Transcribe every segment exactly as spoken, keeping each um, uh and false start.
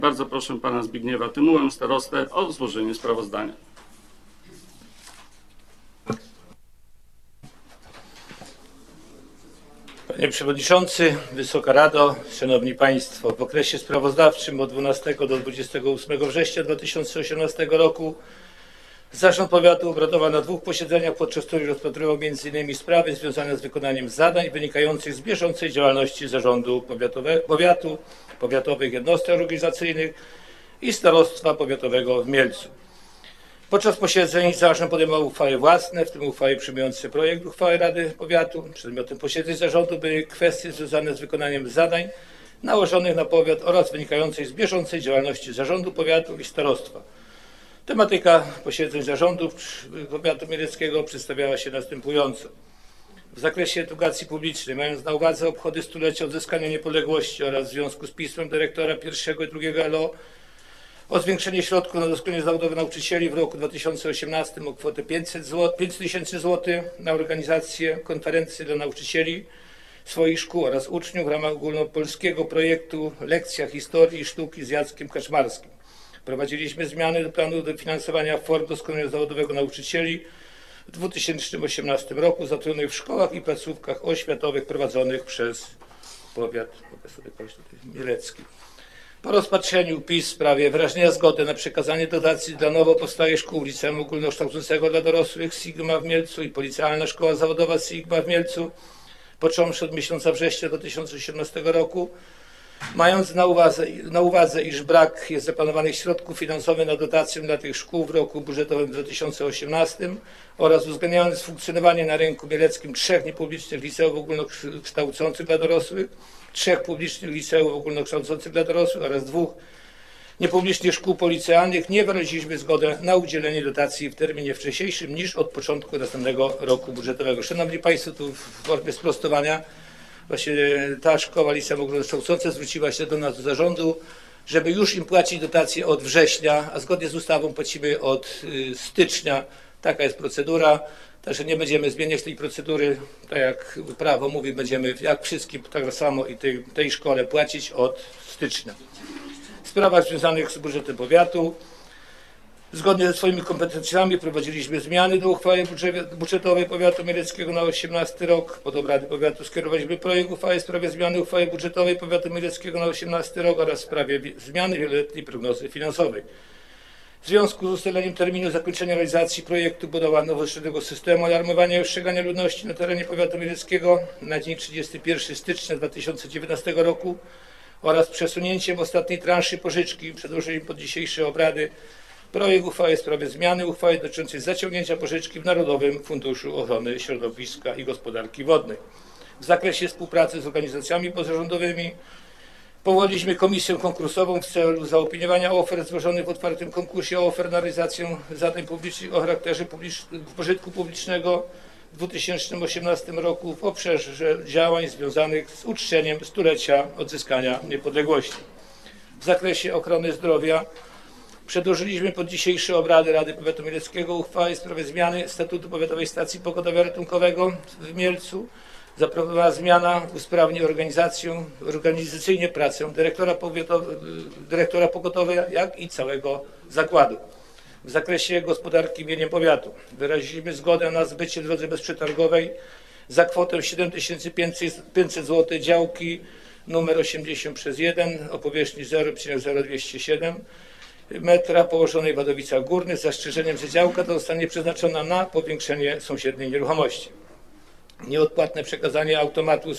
Bardzo proszę pana Zbigniewa Tymułę, starostę, o złożenie sprawozdania. Panie Przewodniczący, Wysoka Rado, Szanowni Państwo, w okresie sprawozdawczym od dwunastego do dwudziestego ósmego września dwa tysiące osiemnastego roku Zarząd Powiatu obradował na dwóch posiedzeniach, podczas których rozpatrywał między innymi sprawy związane z wykonaniem zadań wynikających z bieżącej działalności Zarządu Powiatowe, Powiatu, powiatowych jednostek organizacyjnych i Starostwa Powiatowego w Mielcu. Podczas posiedzeń zarząd podejmował uchwały własne, w tym uchwały przyjmujące projekt uchwały Rady Powiatu. Przedmiotem posiedzeń zarządu były kwestie związane z wykonaniem zadań nałożonych na powiat oraz wynikających z bieżącej działalności Zarządu Powiatu i Starostwa. Tematyka posiedzeń zarządu Powiatu Mieleckiego przedstawiała się następująco. W zakresie edukacji publicznej, mając na uwadze obchody stulecia odzyskania niepodległości oraz w związku z pismem dyrektora pierwszego i drugiego L O o zwiększenie środków na doskonalenie zawodowe nauczycieli w roku dwa tysiące osiemnastym o kwotę pięć tysięcy złotych na organizację konferencji dla nauczycieli swoich szkół oraz uczniów w ramach ogólnopolskiego projektu Lekcja Historii i Sztuki z Jackiem Kaczmarskim. Wprowadziliśmy zmiany do planu dofinansowania form doskonalenia zawodowego nauczycieli w dwa tysiące osiemnastym roku zatrudnionych w szkołach i placówkach oświatowych prowadzonych przez powiat mielecki. Po rozpatrzeniu pism w sprawie wyrażenia zgody na przekazanie dotacji dla nowo powstałych szkół Liceum Ogólnokształcącego dla Dorosłych Sigma w Mielcu i Policjalna Szkoła Zawodowa Sigma w Mielcu, począwszy od miesiąca września dwa tysiące osiemnastego roku, mając na uwadze, na uwadze, iż brak jest zaplanowanych środków finansowych na dotację dla tych szkół w roku budżetowym dwa tysiące osiemnastym oraz uwzględniając funkcjonowanie na rynku mieleckim trzech niepublicznych liceów ogólnokształcących dla dorosłych, trzech publicznych liceów ogólnokształcących dla dorosłych oraz dwóch niepublicznych szkół policealnych, nie wyraziliśmy zgody na udzielenie dotacji w terminie wcześniejszym niż od początku następnego roku budżetowego. Szanowni Państwo, tu w formie sprostowania właśnie ta szkoła liceum ogólnokształcące zwróciła się do nas, do zarządu, żeby już im płacić dotacje od września, a zgodnie z ustawą płacimy od y, stycznia. Taka jest procedura, także nie będziemy zmieniać tej procedury, tak jak prawo mówi, będziemy jak wszystkim tak samo i tej, tej szkole płacić od stycznia. W sprawach związanych z budżetem powiatu, zgodnie ze swoimi kompetencjami prowadziliśmy zmiany do uchwały budżetowej Powiatu Mieleckiego na osiemnasty rok. Pod obrady powiatu skierowaliśmy projekt uchwały w sprawie zmiany uchwały budżetowej Powiatu Mieleckiego na osiemnasty rok oraz w sprawie zmiany wieloletniej prognozy finansowej. W związku z ustaleniem terminu zakończenia realizacji projektu budowy nowoczesnego systemu alarmowania i ostrzegania ludności na terenie Powiatu Mieleckiego na dzień trzydziestego pierwszego stycznia dwa tysiące dziewiętnastego roku oraz przesunięciem ostatniej transzy pożyczki przedłożyliśmy pod dzisiejsze obrady projekt uchwały w sprawie zmiany uchwały dotyczącej zaciągnięcia pożyczki w Narodowym Funduszu Ochrony Środowiska i Gospodarki Wodnej. W zakresie współpracy z organizacjami pozarządowymi powołaliśmy komisję konkursową w celu zaopiniowania ofert złożonych w otwartym konkursie o ofert na realizację zadań publicznych o charakterze publicz... pożytku publicznego w dwa tysiące osiemnastym roku w obszarze działań związanych z uczczeniem stulecia odzyskania niepodległości. W zakresie ochrony zdrowia przedłożyliśmy pod dzisiejsze obrady Rady Powiatu Mieleckiego uchwałę w sprawie zmiany statutu Powiatowej Stacji Pogotowia Ratunkowego w Mielcu. Zaproponowana zmiana usprawni organizację, organizacyjnie pracę dyrektora, dyrektora pogotowia, jak i całego zakładu. W zakresie gospodarki mieniem powiatu wyraziliśmy zgodę na zbycie w drodze bezprzetargowej za kwotę siedem tysięcy pięćset złotych działki numer osiemdziesiąt przez jeden o powierzchni zero przecinek zero dwieście siedem metra położonej w Wadowicach Górnych z zastrzeżeniem, że działka ta zostanie przeznaczona na powiększenie sąsiedniej nieruchomości. Nieodpłatne przekazanie automatu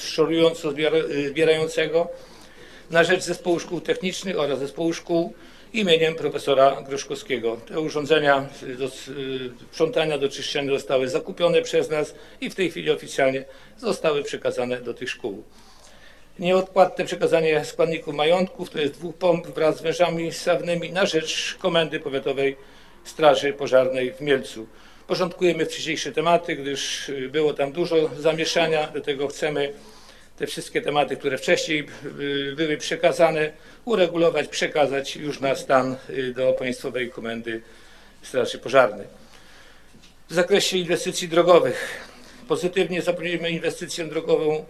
szorująco-zbierającego na rzecz Zespołu Szkół Technicznych oraz Zespołu Szkół imieniem profesora Groszkowskiego. Te urządzenia do sprzątania, do czyszczenia zostały zakupione przez nas i w tej chwili oficjalnie zostały przekazane do tych szkół. Nieodpłatne przekazanie składników majątków, to jest dwóch pomp wraz z wężami ssawnymi na rzecz Komendy Powiatowej Straży Pożarnej w Mielcu. Porządkujemy wcześniejsze tematy, gdyż było tam dużo zamieszania, dlatego chcemy te wszystkie tematy, które wcześniej były przekazane, uregulować, przekazać już na stan do Państwowej Komendy Straży Pożarnej. W zakresie inwestycji drogowych pozytywnie zaplanujemy inwestycję drogową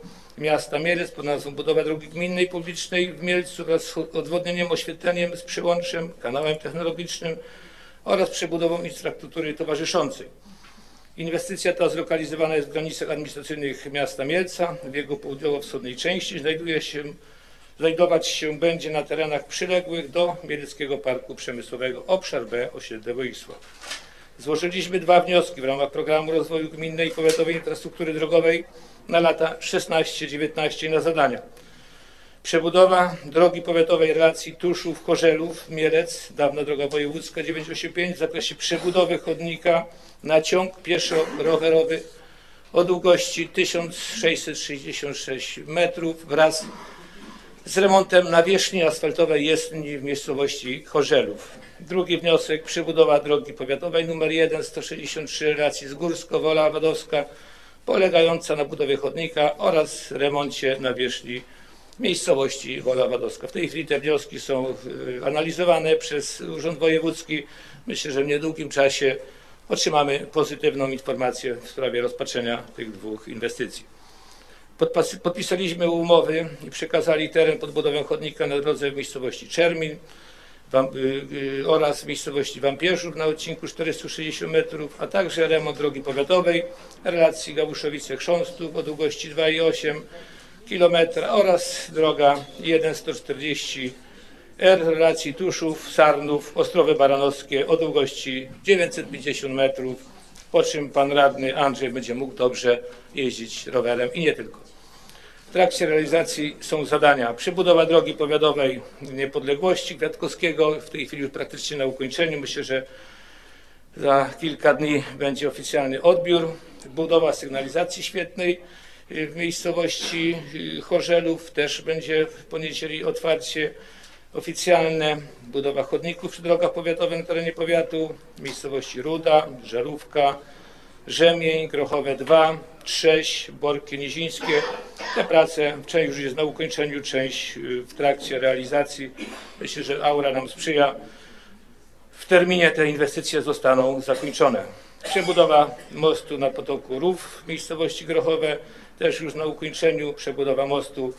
miasta Mielec pod nazwą budowa drogi gminnej publicznej w Mielcu wraz z odwodnieniem, oświetleniem z przyłączem, kanałem technologicznym oraz przebudową infrastruktury towarzyszącej. Inwestycja ta zlokalizowana jest w granicach administracyjnych miasta Mielca. W jego południowo-wschodniej części znajduje się, znajdować się będzie na terenach przyległych do Mieleckiego Parku Przemysłowego obszar B osiedle Woisław. Złożyliśmy dwa wnioski w ramach programu rozwoju gminnej i powiatowej infrastruktury drogowej na lata szesnaście dziewiętnaście na zadania. Przebudowa drogi powiatowej relacji Tuszów-Chorzelów-Mielec, dawna droga wojewódzka dziewięćset osiemdziesiąt pięć w zakresie przebudowy chodnika na ciąg pieszo-rowerowy o długości tysiąc sześćset sześćdziesiąt sześć metrów wraz z remontem nawierzchni asfaltowej jezdni w miejscowości Chorzelów. Drugi wniosek, przebudowa drogi powiatowej nr jeden sto sześćdziesiąt trzy relacji z Górsko-Wola Wadowska polegająca na budowie chodnika oraz remoncie nawierzchni miejscowości Wola Wadowska. W tej chwili te wnioski są analizowane przez Urząd Wojewódzki. Myślę, że w niedługim czasie otrzymamy pozytywną informację w sprawie rozpatrzenia tych dwóch inwestycji. Podpisaliśmy umowy i przekazali teren pod budowę chodnika na drodze w miejscowości Czermin oraz w miejscowości Wampierzów na odcinku czterysta sześćdziesiąt metrów, a także remont drogi powiatowej relacji Gałuszowice-Chrząstów o długości dwa i osiem kilometra oraz droga jeden sto czterdzieści R relacji Tuszów-Sarnów, Ostrowy Baranowskie o długości dziewięćset pięćdziesiąt metrów, po czym pan radny Andrzej będzie mógł dobrze jeździć rowerem i nie tylko. W trakcie realizacji są zadania: przebudowa drogi powiatowej Niepodległości Kwiatkowskiego, w tej chwili już praktycznie na ukończeniu, myślę, że za kilka dni będzie oficjalny odbiór, budowa sygnalizacji świetnej w miejscowości Chorzelów, też będzie w poniedzieli otwarcie oficjalne, budowa chodników przy drogach powiatowych na terenie powiatu, miejscowości Ruda, Żarówka, Rzemień, Grochowe dwa, Trześ, Borki Nizińskie. Te prace, część już jest na ukończeniu, część w trakcie realizacji. Myślę, że aura nam sprzyja. W terminie te inwestycje zostaną zakończone. Przebudowa mostu na potoku Rów w miejscowości Grochowe, też już na ukończeniu. Przebudowa mostu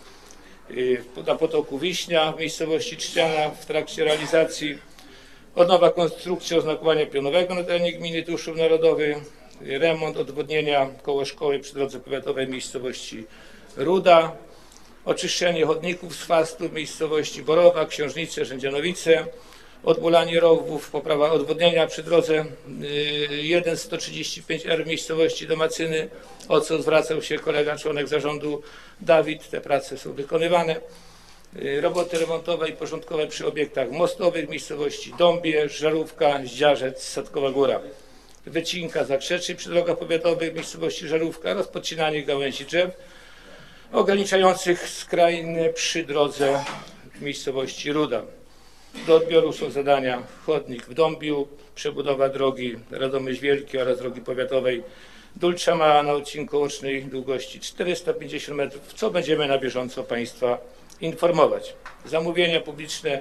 na potoku Wiśnia w miejscowości Trzciana w trakcie realizacji. Odnowa konstrukcji oznakowania pionowego na terenie gminy Tuszów Narodowy. Remont odwodnienia koło szkoły przy drodze powiatowej w miejscowości Ruda. Oczyszczenie chodników z chwastu w miejscowości Borowa, Książnice, Rzędzianowice. Odbulanie rowów, poprawa odwodnienia przy drodze jeden sto trzydzieści pięć R w miejscowości Domacyny, o co zwracał się kolega, członek zarządu Dawid. Te prace są wykonywane. Roboty remontowe i porządkowe przy obiektach mostowych w miejscowości Dąbie, Żarówka, Zdziarzec, Sadkowa Góra. Wycinka zakrzeczy przy drogach powiatowych w miejscowości Żarówka, rozpocinanie gałęzi drzew ograniczających skrajne przy drodze w miejscowości Ruda. Do odbioru są zadania: chodnik w Dąbiu, przebudowa drogi Radomyśl Wielki oraz drogi powiatowej Dulcza Mała na odcinku łącznej długości czterysta pięćdziesiąt metrów, co będziemy na bieżąco Państwa informować. Zamówienia publiczne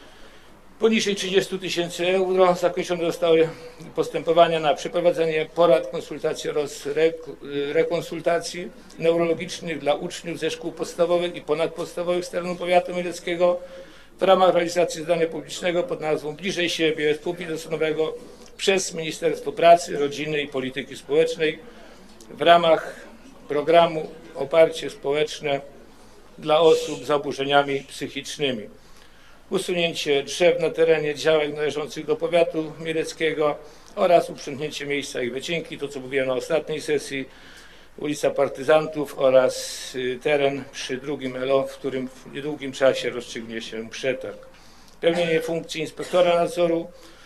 poniżej trzydziestu tysięcy euro. Zakończone zostały postępowania na przeprowadzenie porad, konsultacji oraz rekonsultacji neurologicznych dla uczniów ze szkół podstawowych i ponadpodstawowych z terenu powiatu mieleckiego w ramach realizacji zadania publicznego pod nazwą Bliżej siebie współfinansowanego przez Ministerstwo Pracy, Rodziny i Polityki Społecznej w ramach programu Oparcie Społeczne dla osób z zaburzeniami psychicznymi. Usunięcie drzew na terenie działek należących do powiatu mieleckiego oraz uprzątnięcie miejsca ich wycinki, to co mówiłem na ostatniej sesji, ulica Partyzantów oraz teren przy drugim L O, w którym w niedługim czasie rozstrzygnie się przetarg. Pełnienie funkcji inspektora nadzoru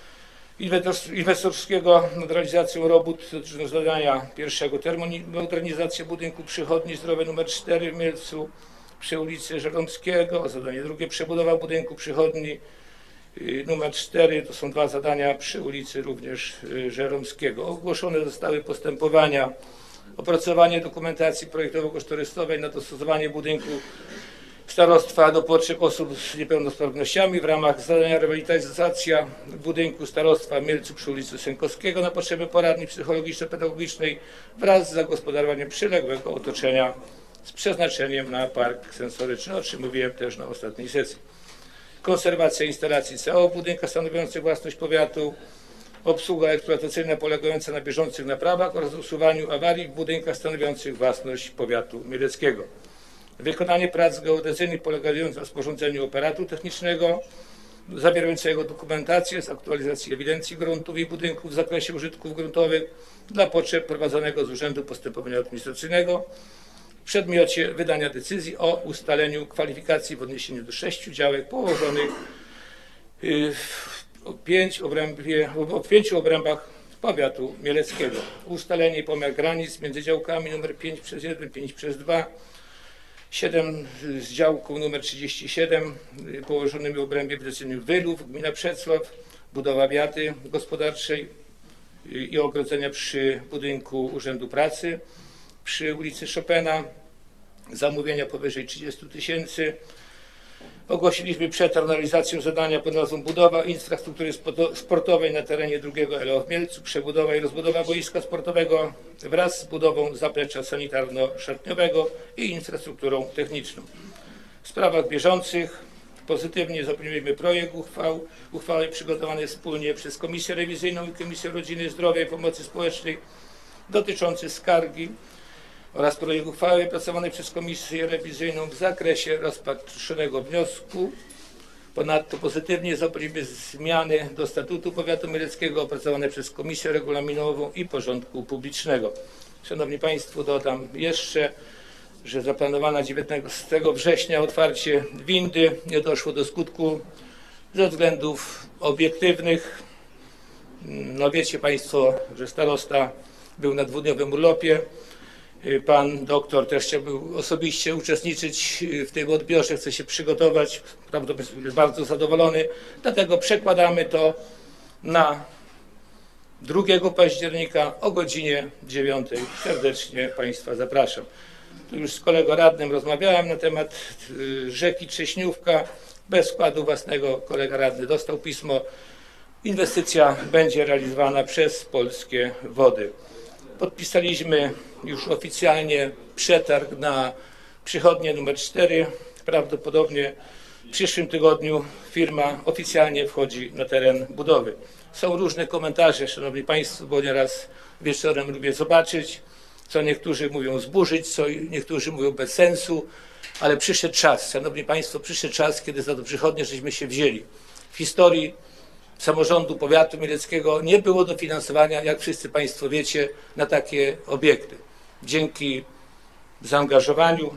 inwestorskiego nad realizacją robót dotyczą zadania pierwszego: termomodernizacja budynku przychodni zdrowej nr cztery w Mielcu przy ulicy Żeromskiego. Zadanie drugie: przebudowa budynku przychodni numer cztery. To są dwa zadania przy ulicy również Żeromskiego. Ogłoszone zostały postępowania: opracowanie dokumentacji projektowo-kosztorysowej na dostosowanie budynku starostwa do potrzeb osób z niepełnosprawnościami w ramach zadania rewitalizacja budynku starostwa w Mielcu przy ulicy Sękowskiego na potrzeby poradni psychologiczno-pedagogicznej wraz z zagospodarowaniem przyległego otoczenia z przeznaczeniem na park sensoryczny, o czym mówiłem też na ostatniej sesji. Konserwacja instalacji C O w budynkach stanowiących własność powiatu, obsługa eksploatacyjna polegająca na bieżących naprawach oraz usuwaniu awarii w budynkach stanowiących własność powiatu mieleckiego. Wykonanie prac geodezyjnych polegających na sporządzeniu operatu technicznego zawierającego dokumentację z aktualizacji ewidencji gruntów i budynków w zakresie użytków gruntowych dla potrzeb prowadzonego z Urzędu Postępowania Administracyjnego w przedmiocie wydania decyzji o ustaleniu kwalifikacji w odniesieniu do sześciu działek położonych w, pięć obrębie, w pięciu obrębach powiatu mieleckiego. Ustalenie i pomiar granic między działkami nr pięć przez jeden, pięć przez dwa, siedem z działką nr trzydzieści siedem położonymi w obrębie ewidencyjnym Wylów, gmina Przecław, budowa wiaty gospodarczej i ogrodzenia przy budynku Urzędu Pracy, przy ulicy Chopina, zamówienia powyżej trzydziestu tysięcy. Ogłosiliśmy przetarg na realizację zadania pod nazwą budowa infrastruktury sportowej na terenie drugiego L O w Mielcu, przebudowa i rozbudowa boiska sportowego wraz z budową zaplecza sanitarno-szatniowego i infrastrukturą techniczną. W sprawach bieżących pozytywnie zaopiniowaliśmy projekt uchwał, uchwały przygotowanej wspólnie przez Komisję Rewizyjną i Komisję Rodziny, Zdrowia i Pomocy Społecznej dotyczący skargi oraz projekt uchwały wypracowanej przez Komisję Rewizyjną w zakresie rozpatrzonego wniosku. Ponadto pozytywnie zaopiniowaliśmy zmiany do statutu powiatu mieleckiego opracowane przez Komisję Regulaminową i Porządku Publicznego. Szanowni Państwo, dodam jeszcze, że zaplanowana dziewiętnastego września otwarcie windy nie doszło do skutku ze względów obiektywnych. No wiecie Państwo, że starosta był na dwudniowym urlopie. Pan doktor też chciałby osobiście uczestniczyć w tym odbiorze, chce się przygotować, prawdopodobnie jest bardzo zadowolony, dlatego przekładamy to na drugiego października o godzinie dziewiątej. Serdecznie Państwa zapraszam. Tu już z kolegą radnym rozmawiałem na temat rzeki Trześniówka. Bez wkładu własnego kolega radny dostał pismo. Inwestycja będzie realizowana przez Polskie Wody. Podpisaliśmy już oficjalnie przetarg na przychodnię numer cztery. Prawdopodobnie w przyszłym tygodniu firma oficjalnie wchodzi na teren budowy. Są różne komentarze, Szanowni Państwo, bo nieraz wieczorem lubię zobaczyć, co niektórzy mówią zburzyć, co niektórzy mówią bez sensu, ale przyszedł czas, Szanowni Państwo, przyszedł czas, kiedy za to przychodnie żeśmy się wzięli. W historii samorządu powiatu mieleckiego nie było dofinansowania, jak wszyscy Państwo wiecie, na takie obiekty. Dzięki zaangażowaniu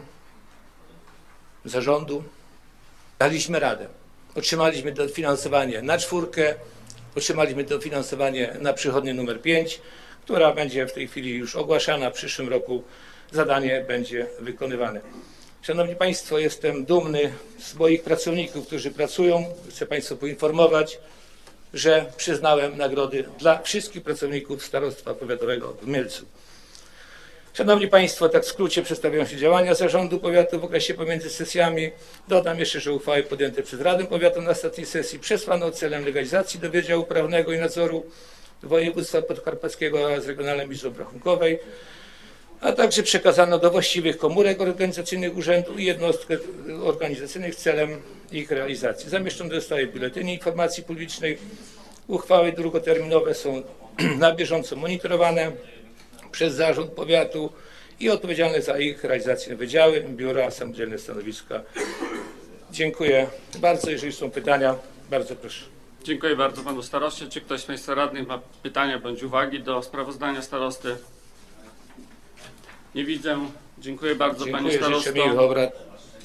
zarządu daliśmy radę. Otrzymaliśmy dofinansowanie na czwórkę, otrzymaliśmy dofinansowanie na przychodnię numer pięć, która będzie w tej chwili już ogłaszana. W przyszłym roku zadanie będzie wykonywane. Szanowni Państwo, jestem dumny z moich pracowników, którzy pracują. Chcę Państwa poinformować, że przyznałem nagrody dla wszystkich pracowników Starostwa Powiatowego w Mielcu. Szanowni Państwo, tak w skrócie przedstawiają się działania Zarządu Powiatu w okresie pomiędzy sesjami. Dodam jeszcze, że uchwały podjęte przez Radę Powiatu na ostatniej sesji przesłano celem legalizacji do Wydziału Prawnego i Nadzoru Województwa Podkarpackiego oraz Regionalnej Izby Obrachunkowej, a także przekazano do właściwych komórek organizacyjnych urzędu i jednostek organizacyjnych celem ich realizacji. Zamieszczone zostały w Biuletynie Informacji Publicznej. Uchwały długoterminowe są na bieżąco monitorowane przez Zarząd Powiatu i odpowiedzialne za ich realizację wydziały, biura, samodzielne stanowiska. Dziękuję bardzo. Jeżeli są pytania, bardzo proszę. Dziękuję bardzo Panu Staroście. Czy ktoś z Państwa radnych ma pytania bądź uwagi do sprawozdania starosty? Nie widzę. Dziękuję bardzo Dziękuję, Panie Starosto. życzę miłych obrad.